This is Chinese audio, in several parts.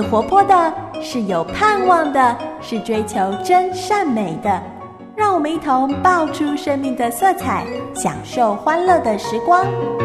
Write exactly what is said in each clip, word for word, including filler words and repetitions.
活泼的，是有盼望的，是追求真善美的。让我们一同爆出生命的色彩，享受欢乐的时光。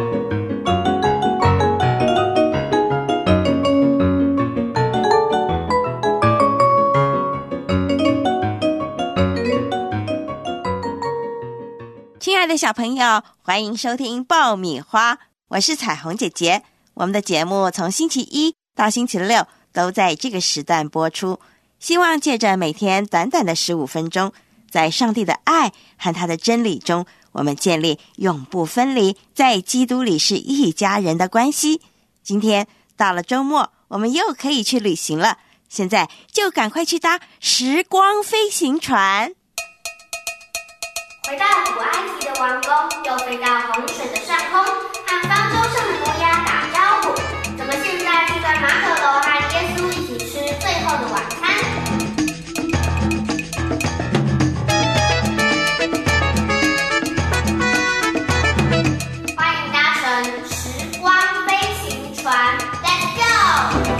亲爱的小朋友，欢迎收听爆米花，我是彩虹姐姐。我们的节目从星期一到星期六都在这个时段播出，希望借着每天短短的十五分钟，在上帝的爱和他的真理中，我们建立永不分离，在基督里是一家人的关系。今天到了周末，我们又可以去旅行了，现在就赶快去搭时光飞行船。 回到古埃及的王宫，又飞到洪水的上空，和方舟上的挪亚打招呼。怎么现在是在马可楼和耶稣一起吃最后的晚餐？欢迎搭乘时光飞行船 ，Let's go！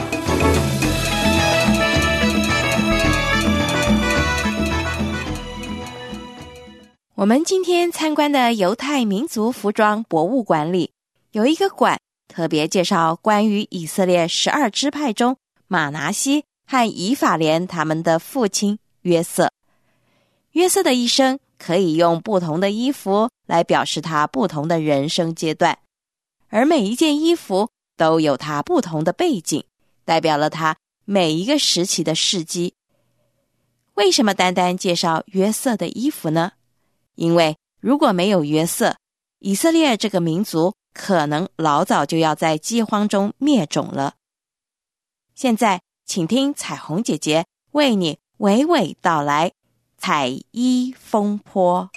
我们今天参观的犹太民族服装博物馆里，有一个馆特别介绍关于以色列十二支派中马拿西和以法莲他们的父亲约瑟。约瑟的一生可以用不同的衣服来表示他不同的人生阶段，而每一件衣服都有他不同的背景，代表了他每一个时期的事迹。为什么单单介绍约瑟的衣服呢？因为如果没有约瑟，以色列这个民族可能老早就要在饥荒中灭种了。现在请听彩虹姐姐为你娓娓道来彩衣风波。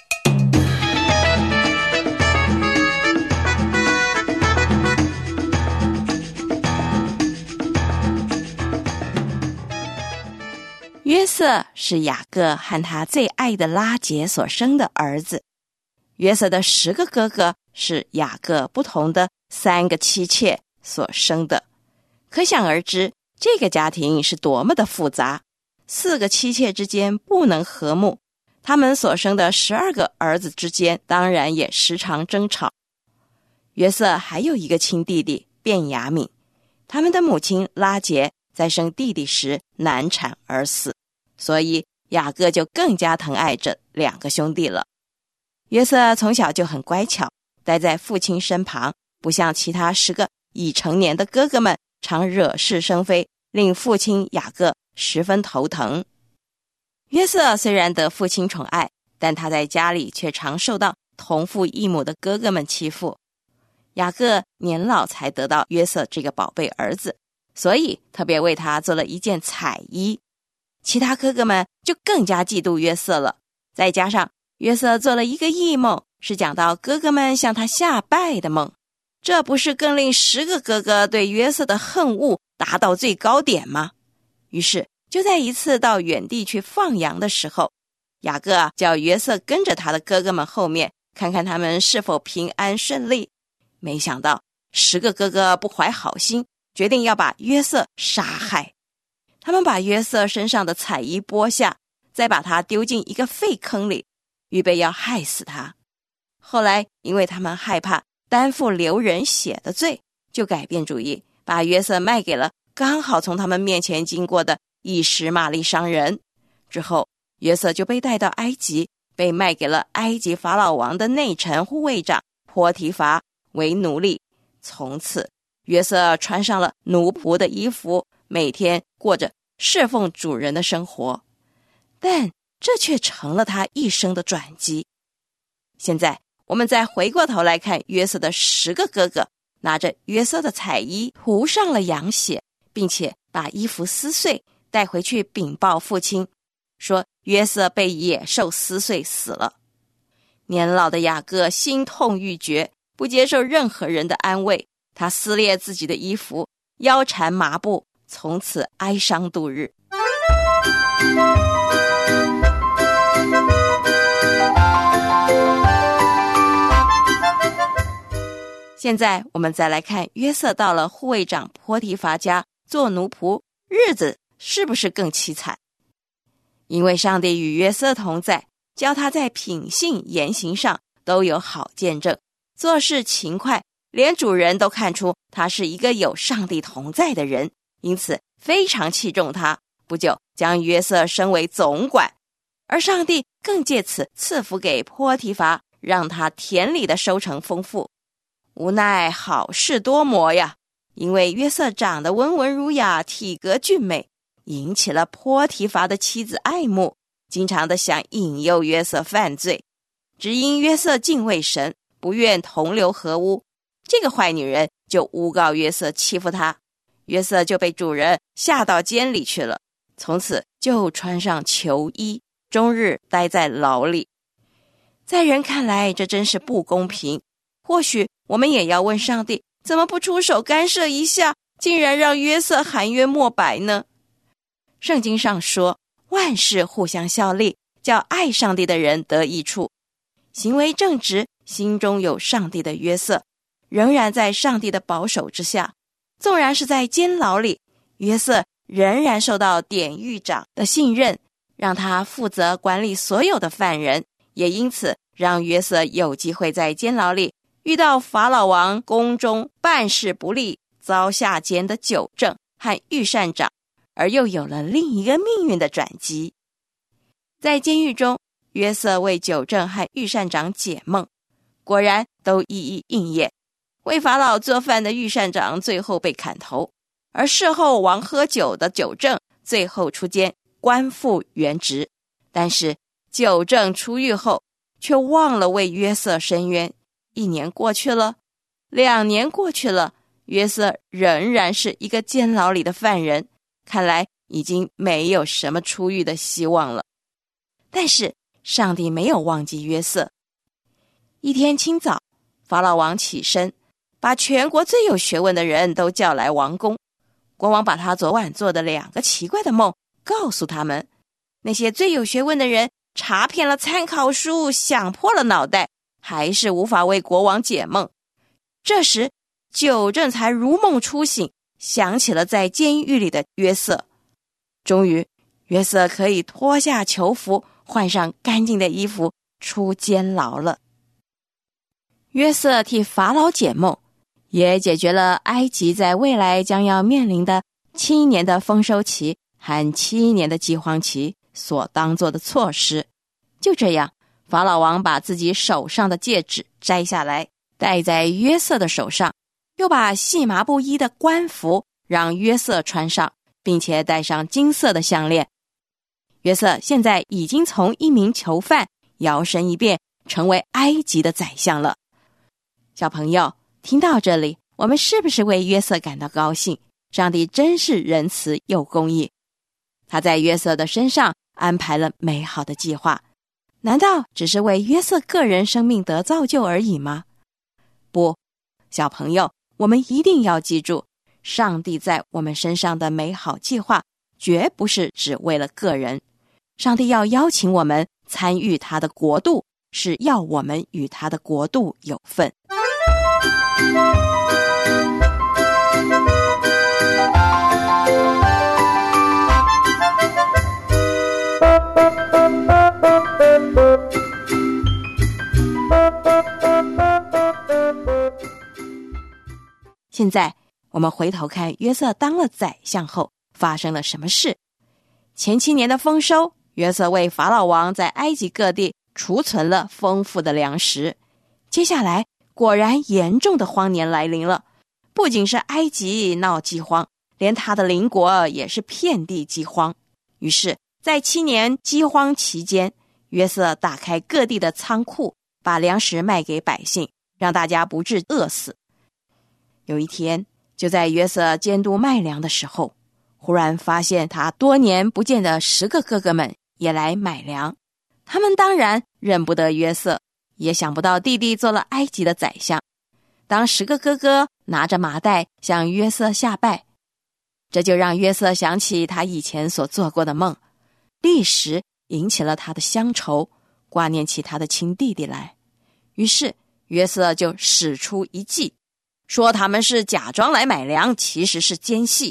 约瑟是雅各和他最爱的拉结所生的儿子。约瑟的十个哥哥是雅各不同的三个妻妾所生的，可想而知，这个家庭是多么的复杂。四个妻妾之间不能和睦，他们所生的十二个儿子之间当然也时常争吵。约瑟还有一个亲弟弟便雅悯，他们的母亲拉结在生弟弟时难产而死，所以雅各就更加疼爱这两个兄弟了。约瑟从小就很乖巧，待在父亲身旁，不像其他十个已成年的哥哥们常惹是生非，令父亲雅各十分头疼。约瑟虽然得父亲宠爱，但他在家里却常受到同父异母的哥哥们欺负。雅各年老才得到约瑟这个宝贝儿子，所以特别为他做了一件彩衣。其他哥哥们就更加嫉妒约瑟了，再加上约瑟做了一个异梦，是讲到哥哥们向他下拜的梦，这不是更令十个哥哥对约瑟的恨恶达到最高点吗？于是就在一次到远地去放羊的时候，雅各叫约瑟跟着他的哥哥们后面，看看他们是否平安顺利。没想到十个哥哥不怀好心，决定要把约瑟杀害。他们把约瑟身上的彩衣剥下，再把他丢进一个废坑里，预备要害死他。后来因为他们害怕担负流人血的罪，就改变主意，把约瑟卖给了刚好从他们面前经过的以实玛利商人。之后约瑟就被带到埃及，被卖给了埃及法老王的内臣护卫长波提乏为奴隶。从此约瑟穿上了奴仆的衣服，每天过着侍奉主人的生活，但这却成了他一生的转机。现在我们再回过头来看约瑟的十个哥哥，拿着约瑟的彩衣涂上了羊血，并且把衣服撕碎带回去禀报父亲，说约瑟被野兽撕碎死了。年老的雅各心痛欲绝，不接受任何人的安慰，他撕裂自己的衣服，腰缠麻布，从此哀伤度日。现在我们再来看约瑟到了护卫长波提乏家做奴仆， 日子是不是更凄惨？因为上帝与约瑟同在，叫他在品性言行上都有好见证，做事勤快，连主人都看出他是一个有上帝同在的人，因此非常器重他，不久将约瑟升为总管。而上帝更借此赐福给波提乏，让他田里的收成丰富。无奈好事多磨呀，因为约瑟长得温文儒雅，体格俊美，引起了波提乏的妻子爱慕，经常的想引诱约瑟犯罪。只因约瑟敬畏神，不愿同流合污，这个坏女人就诬告约瑟欺负她，约瑟就被主人下到监里去了，从此就穿上囚衣，终日待在牢里。在人看来，这真是不公平。或许我们也要问上帝，怎么不出手干涉一下，竟然让约瑟含冤莫白呢？圣经上说，万事互相效力，叫爱上帝的人得益处。行为正直，心中有上帝的约瑟，仍然在上帝的保守之下。纵然是在监牢里，约瑟仍然受到典狱长的信任，让他负责管理所有的犯人，也因此让约瑟有机会在监牢里遇到法老王宫中办事不力、遭下监的酒政和御膳长，而又有了另一个命运的转机。在监狱中，约瑟为酒政和御膳长解梦，果然都一一应验。为法老做饭的御膳长最后被砍头，而事后王喝酒的酒政最后出监，官复原职。但是酒政出狱后，却忘了为约瑟伸冤。一年过去了，两年过去了，约瑟仍然是一个监牢里的犯人，看来已经没有什么出狱的希望了。但是上帝没有忘记约瑟。一天清早，法老王起身，把全国最有学问的人都叫来王宫。国王把他昨晚做的两个奇怪的梦告诉他们。那些最有学问的人查遍了参考书，想破了脑袋，还是无法为国王解梦。这时酒政才如梦初醒，想起了在监狱里的约瑟。终于约瑟可以脱下囚服，换上干净的衣服，出监牢了。约瑟替法老解梦，也解决了埃及在未来将要面临的七年的丰收期和七年的饥荒期所当做的措施。就这样，法老王把自己手上的戒指摘下来，戴在约瑟的手上，又把细麻布衣的官服让约瑟穿上，并且戴上金色的项链。约瑟现在已经从一名囚犯摇身一变，成为埃及的宰相了。小朋友，听到这里，我们是不是为约瑟感到高兴？上帝真是仁慈又公义，他在约瑟的身上安排了美好的计划。难道只是为约瑟个人生命得造就而已吗？不，小朋友，我们一定要记住，上帝在我们身上的美好计划绝不是只为了个人。上帝要邀请我们参与他的国度，是要我们与他的国度有份。现在我们回头看约瑟当了宰相后发生了什么事。前七年的丰收，约瑟为法老王在埃及各地储存了丰富的粮食。接下来果然严重的荒年来临了，不仅是埃及闹饥荒，连他的邻国也是遍地饥荒。于是在七年饥荒期间，约瑟打开各地的仓库，把粮食卖给百姓，让大家不致饿死。有一天，就在约瑟监督卖粮的时候，忽然发现他多年不见的十个哥哥们也来买粮。他们当然认不得约瑟，也想不到弟弟做了埃及的宰相。当十个哥哥拿着麻袋向约瑟下拜，这就让约瑟想起他以前所做过的梦，立时引起了他的乡愁，挂念起他的亲弟弟来。于是约瑟就使出一计，说他们是假装来买粮，其实是奸细，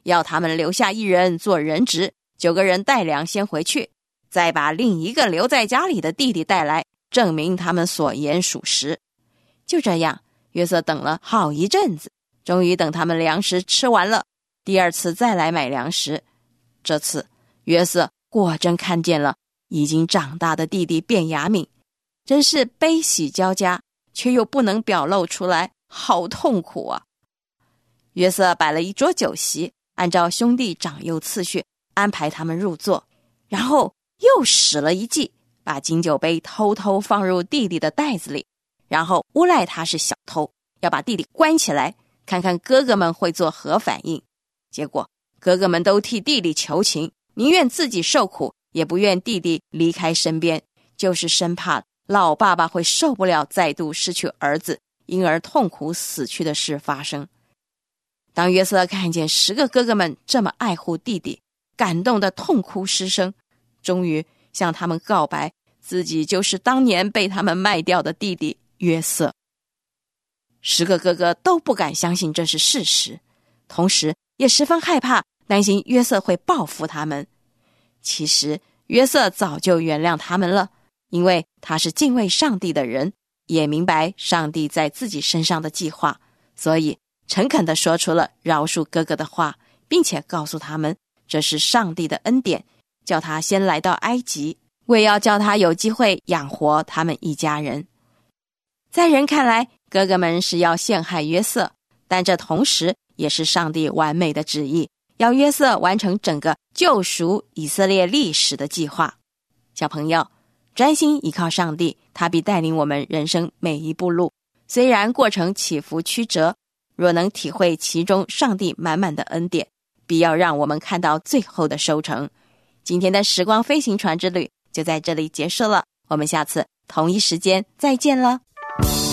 要他们留下一人做人质，九个人带粮先回去，再把另一个留在家里的弟弟带来，证明他们所言属实。就这样，约瑟等了好一阵子，终于等他们粮食吃完了，第二次再来买粮食。这次约瑟果真看见了已经长大的弟弟便雅悯，真是悲喜交加，却又不能表露出来，好痛苦啊！约瑟摆了一桌酒席，按照兄弟长幼次序安排他们入座，然后又使了一计，把金酒杯偷偷放入弟弟的袋子里，然后诬赖他是小偷，要把弟弟关起来，看看哥哥们会做何反应。结果哥哥们都替弟弟求情，宁愿自己受苦，也不愿弟弟离开身边，就是生怕老爸爸会受不了再度失去儿子，因而痛苦死去的事发生。当约瑟看见十个哥哥们这么爱护弟弟，感动得痛哭失声，终于向他们告白，自己就是当年被他们卖掉的弟弟约瑟。十个哥哥都不敢相信这是事实，同时也十分害怕，担心约瑟会报复他们。其实约瑟早就原谅他们了，因为他是敬畏上帝的人，也明白上帝在自己身上的计划，所以诚恳地说出了饶恕哥哥的话，并且告诉他们这是上帝的恩典，叫他先来到埃及，为要叫他有机会养活他们一家人。在人看来，哥哥们是要陷害约瑟，但这同时也是上帝完美的旨意，要约瑟完成整个救赎以色列历史的计划。小朋友，专心依靠上帝，他必带领我们人生每一步路，虽然过程起伏曲折，若能体会其中上帝满满的恩典，必要让我们看到最后的收成。今天的时光飞行船之旅就在这里结束了，我们下次同一时间再见了。